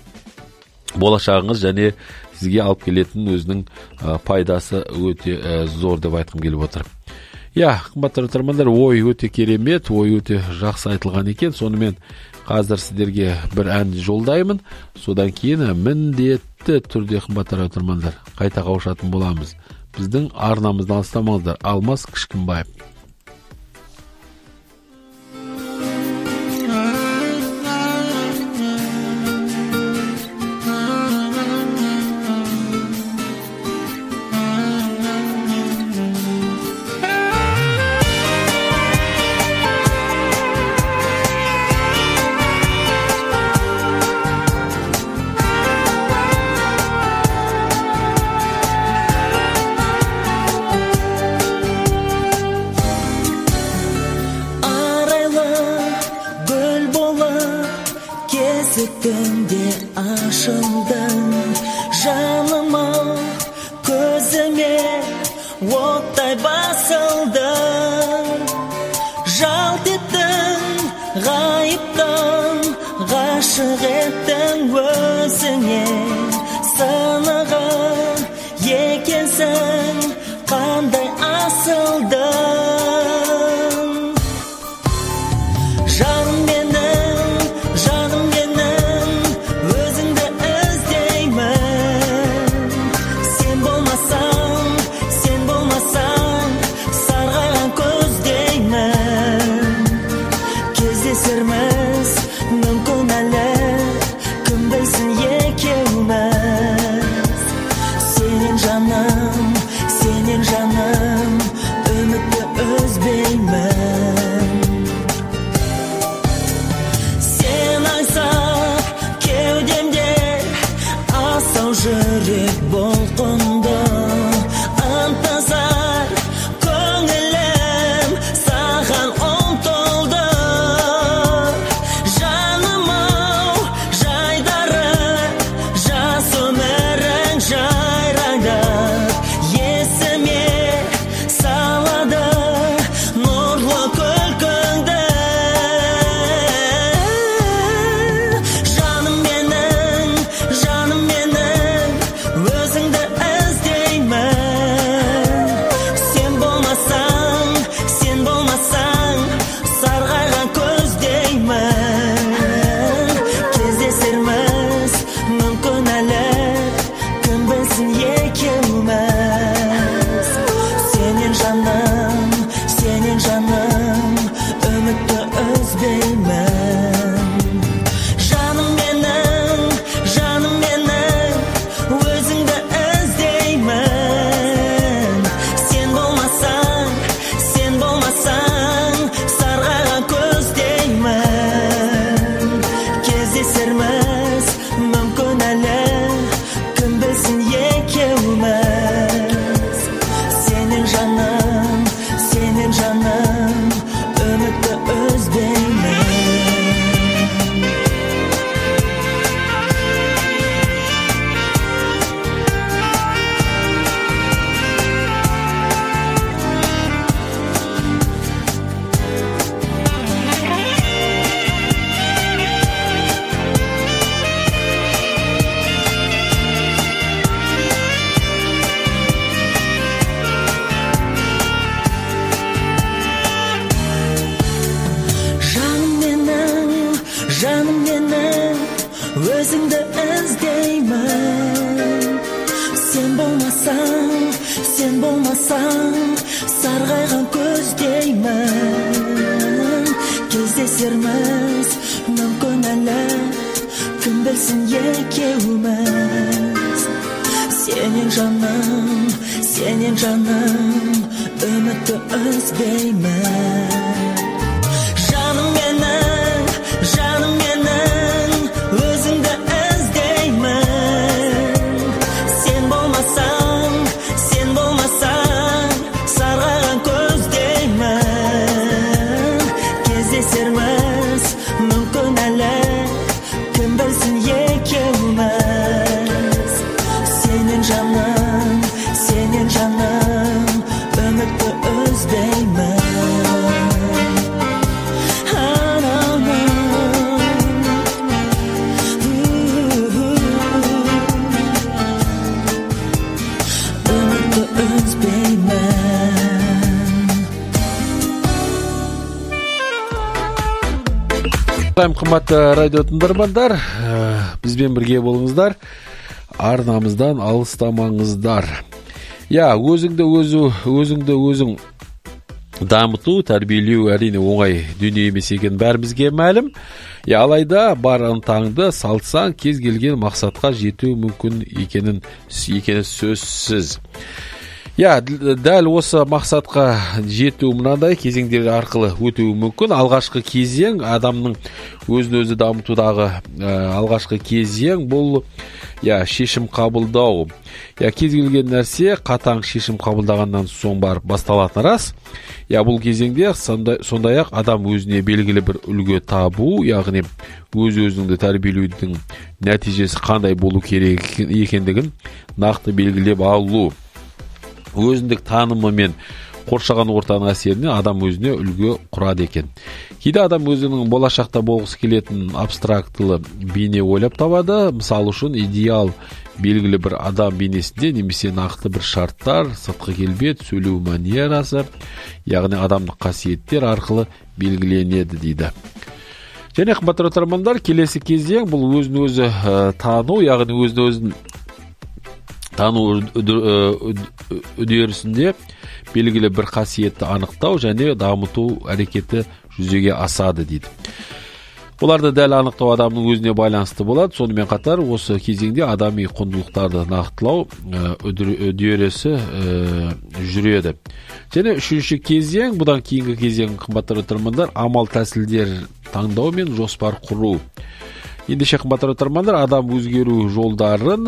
S1: болашағыңыз және сізге алып келетін өзінің ә, пайдасы өте ә, зор деп айтқым келіп отыр. Я, қымбатты тыңдармандар, ой өте керемет, ой өте жақсы айтылған екен. Сонымен қазір сіздерге бір ән жолдаймын. Содан кейін міндетті түрде қымбатты тыңдармандар қайта қауышатын боламыз. Біздің арнамыздан алыстамаңыздар. Алмас Кішкімбаев.
S4: оттай басылды. Жалт еттің ғайыптан, ғашық еттің өзіңе. Сынығын екенсің, қандай асылдың. Жаным менің, жаным менің, өзіңді іздеймін. Сен болмасаң, сен болмасаң, сарғайған көздеймін. Кездесерміз, мүмкін әлі, кім білсін екеуміз. Сенен жаным, сенен жаным, үмітті үзбеймін. Сен аңсап кеудемде, асау жүрек бұлқынды. Ынтызар көңілім саған ұмтылды. Жаным-ау, жайдары, жас өмірің жайраңдап, есіме салады нұрлы күлкіңді. Жаным менің, жаным менің, өзіңді іздеймін. Сен болмасаң, сен болмасаң, сарғайған көздеймін. Кездесерміз, мүмкін әлі, кім білсін екеуміз. Сенен жаным, сенен жаным, үмітті үзбеймін. Жаным менің, жаным менің, өзіңді іздеймін. Сен болмасаң, сен болмасаң, сарғайған көздеймін. Кездесерміз, мүмкін әлі, кім білсін екеуміз. Сенен жаным, сенен жаным, үмітті үзбеймін. Жаным менің, жаным менің, өзіңді іздеймін. Сен болмасаң, сен болмасаң, сарғайған көздеймін. Кездесерміз, мүмкін әлі, кім білсін екеуміз. Сенен жаным, сенен жаным, үмітті үзбеймін. Жаным менің, жаным менің, өзіңді іздеймін. Сен болмасаң, сен болмасаң, сарғайған көздеймін. Кездесерміз, мүмкін әлі, кім білсін екеуміз. Сенен жаным, сенен жаным, үмітті үзбеймін. Үмітті үзбеймін.
S1: Қайым қымбатты радио тыңдармандар, бізбен бірге болыңыздар, арнамыздан алыстамаңыздар. Я, өзіңді өзі, өзіңді өзің дамыту, тәрбиелеу әрине оңай дүние емес екен бәрімізге мәлім. Я, алайда бар ынтаңды салсаң, кез келген мақсатқа жету мүмкін екенін екені сөзсіз. Я, дәл осы мақсатқа жету мынандай кезеңдер арқылы өтуі мүмкін. Алғашқы кезең адамның өзін өзі дамытудағы алғашқы кезең бұл я шешім қабылдау. Я кез келген нәрсе қатаң шешім қабылдағаннан соң барып басталатыны рас. Я бұл кезеңде сондай-ақ адам өзіне белгілі бір үлгі табу, яғни өз-өзіңді тәрбиелеудің нәтижесі қандай болу керек екендігін нақты белгілеп алу. өзіндік танымы мен қоршаған ортаның әсерінен адам өзіне үлгі құрады екен. Кейде адам өзінің болашақта болғысы келетін абстрактылы бейне ойлап табады. Мысалы үшін идеал белгілі бір адам бейнесінде немесе нақты бір шарттар, сыртқы келбет, сөйлеу манерасы, яғни адамдық қасиеттер арқылы белгіленеді дейді. Және қымбатты тыңдармандар, келесі кезең бұл өзін өзі ә, тану, яғни өзін өзін тану үдерісінде белгілі бір қасиетті анықтау және дамыту әрекеті жүзеге асады дейді. Оларды дәл анықтау адамның өзіне байланысты болады. Сонымен қатар осы кезеңде адами құндылықтарды нақтылау үдерісі жүреді. Және үшінші кезең, бұдан кейінгі кезең қымбатты тыңдармандар, амал тәсілдер таңдау мен жоспар құру. Ендеше қымбатты тыңдармандар, адам өзгеру жолдарын,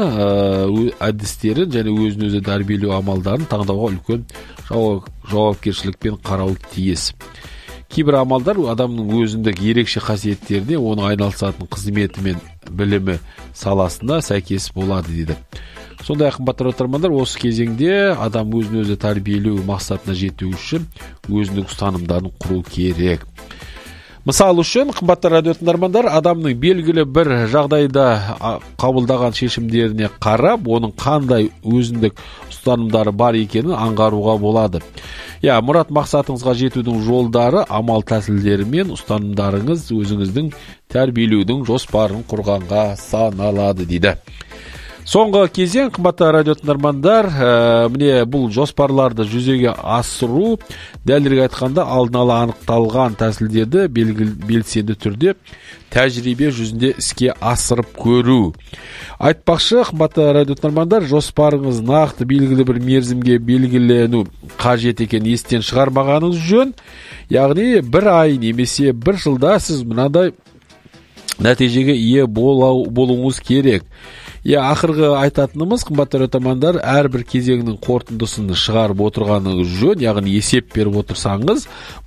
S1: әдістерін және өзін өзі тәрбиелеу амалдарын таңдауға үлкен жауапкершілікпен қарау тиіс. Кейбір амалдар адамның өзіндік ерекше қасиеттеріне, оның айналысатын қызметі мен білімі саласында сәйкес болады дейді. Сондай қымбатты тыңдармандар, осы кезеңде адам өзін өзі тәрбиелеу мақсатына жету үшін өзінің ұстанымдарын құру керек. Мысал үшін, қымбатты радио тыңдармандар, адамның белгілі бір жағдайда қабылдаған шешімдеріне қарап, оның қандай өзіндік ұстанымдары бар екенін аңғаруға болады. Я, мұрат мақсатыңызға жетудің жолдары, амал тәсілдері мен ұстанымдарыңыз өзіңіздің тәрбиелеудің жоспарын құрғанға саналады дейді. Соңғы кезең, қымбатты радио тыңдармандар, ә, міне бұл жоспарларды жүзеге асыру, дәлірек айтқанда алдын ала анықталған тәсілдерді белсенді түрде тәжірибе жүзінде іске асырып көру. Айтпақшы, қымбатты радио тыңдармандар, жоспарыңыз нақты белгілі бір мерзімге белгілену қажет екен естен шығармағаныңыз жөн. Яғни бір ай немесе бір жылда сіз мынадай нәтижеге ие болуыңыз керек. Я, ақырғы айтатынымыз, қымбатты тыңдармандар, әрбір кезеңнің қорытындысын шығарып отырғаныңыз жөн, яғни есеп беріп отырсаңыз,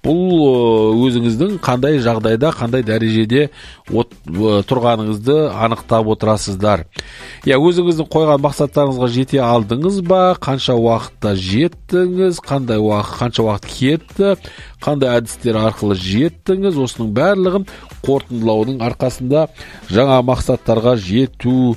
S1: бұл өзіңіздің қандай жағдайда, қандай дәрежеде от, тұрғаныңызды анықтап отырасыздар. Я, өзіңіздің қойған мақсаттарыңызға жете алдыңыз ба, қанша уақытта жеттіңіз, қандай уақыт, қанша уақыт кетті, қандай әдістер арқылы жеттіңіз, осының барлығын қорытындылаудың арқасында жаңа мақсаттарға жету,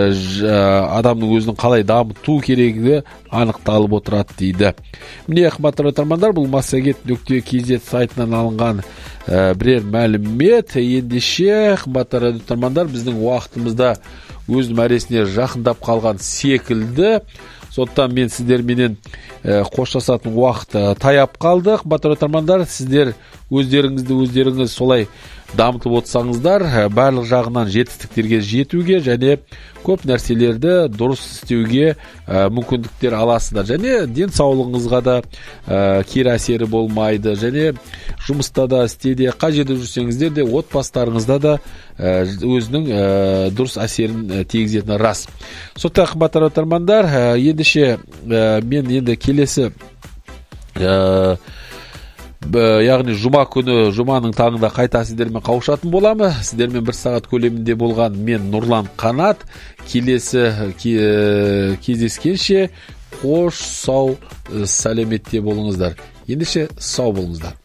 S1: адамның өзінің қалай дамыту керегі анықталып отырады дейді. Міне, қымбатты тыңдармандар, бұл массагет нүкте кз сайтынан алынған ә, бірер мәлімет. Ендеше, қымбатты тыңдармандар, біздің уақытымызда өз мәресіне жақындап қалған секілді. Сондықтан мен сіздерменен ә, қоштасатын уақыт ә, таяп қалды. Қымбатты тыңдармандар, сіздер өздеріңізді өздеріңіз солай дамытып отырсаңыздар, барлық жағынан жетістіктерге жетуге және көп нәрселерді дұрыс істеуге ә, мүмкіндіктер аласыздар. Және денсаулығыңызға да ә, кері әсері болмайды. Және жұмыста да, істеде, қай жерде жүрсеңіздер де, отбасыларыңызда да ә, өзінің ә, дұрыс әсерін тигізетіні рас. Сондықтан, қымбатты тыңдармандар, ә, ендеше ә, мен енді келесі ә, яғни жұма күні, жұманың таңында қайта сіздермен қауышатын боламы. Сіздермен бір сағат көлемінде болған мен Нұрлан Қанат. Келесі кездескенше қош, сау, сәлеметте болыңыздар. Ендеше сау болыңыздар.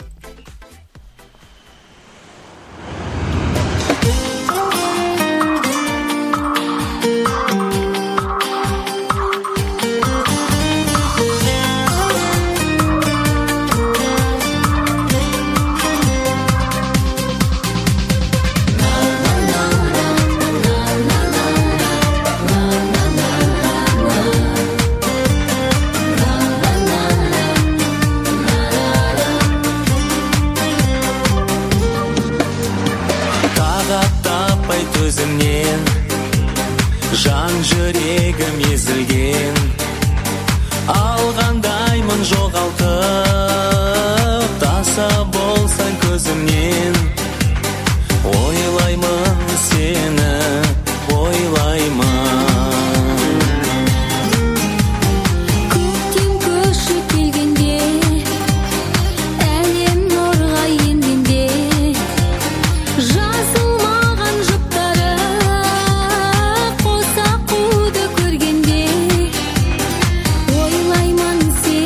S4: Жан жүрегім езілген, алғандаймын жоғалтып, таса болсаң көзімнен. Ойлаймын сені, ойлаймын.
S2: Көктем көшіп келгенде, әлем нұрға енгенде, жазылмаған жұптары қоса қуды көргенде, ойлаймын сені.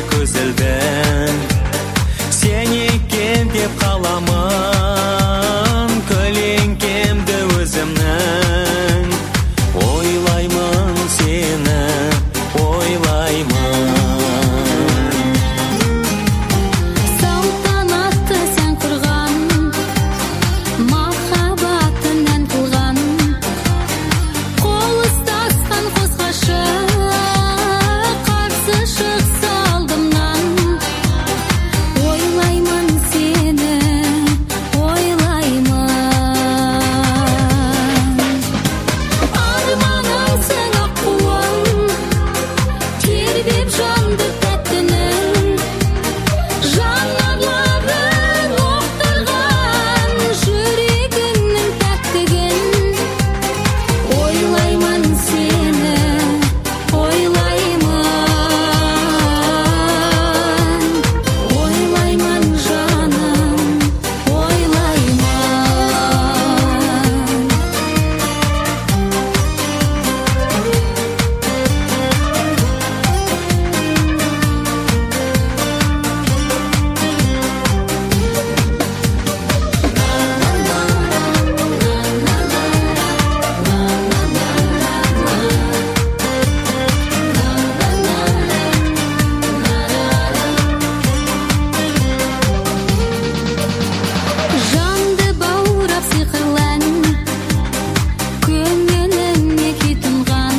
S4: көзілдің сен екен деп қаламын көлеңкемді өзімнің ойлаймын сені ойлаймын
S2: салтанатты сен құрған махаббатыңнан туған қол ұстасқан қос ғашық қарсы шықса алдымнан ойлаймын сені ойлаймын арманымсың аққуым тербеп жанды тәттінің жанарларын оқтырған жүрегіңнің тәттігін ойлаймын сені ойлаймын ойлаймын жаным ойлаймын жанды баурап сиқырлы ән көңіліме күй тұнған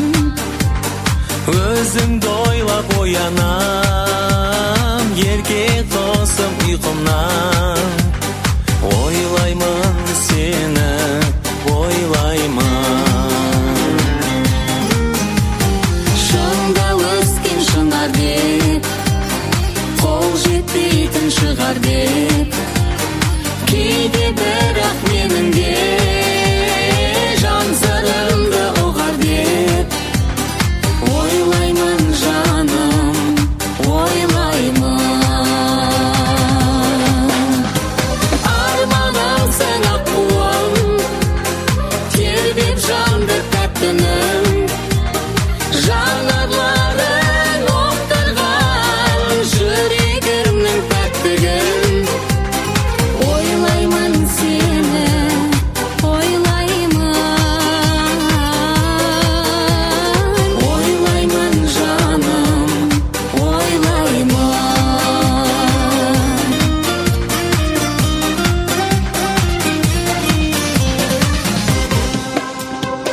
S4: өзіңді ойлап оянам ерке досым ұйқымнан